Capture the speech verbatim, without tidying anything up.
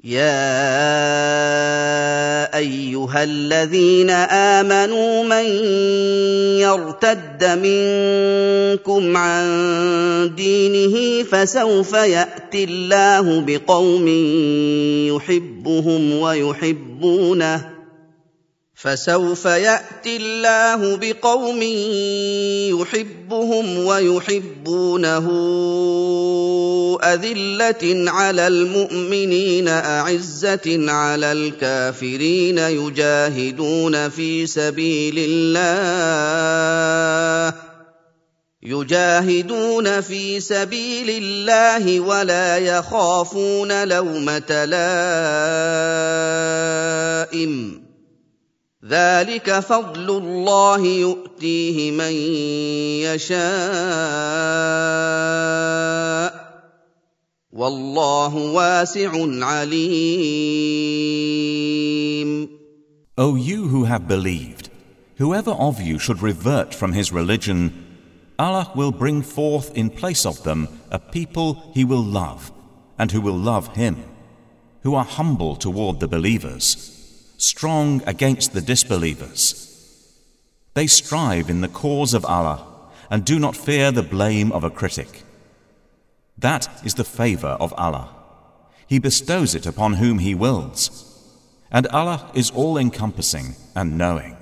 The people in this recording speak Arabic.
يا أيها الذين آمنوا من يرتد منكم عن دينه فسوف يأتي الله بقوم يحبهم ويحبونه فسوف يأتي الله بقوم يحبهم ويحبونه أذلة على المؤمنين أعزة على الكافرين يجاهدون في سبيل الله يجاهدون في سبيل الله ولا يخافون لومة لائم ذلك فضل الله يؤتيه من يشاء والله واسع عليم. O you who have believed, whoever of you should revert from his religion, Allah will bring forth in place of them a people he will love and who will love him, who are humble toward the believers, strong against the disbelievers. They strive in the cause of Allah and do not fear the blame of a critic. That is the favor of Allah. He bestows it upon whom He wills, and Allah is all-encompassing and knowing.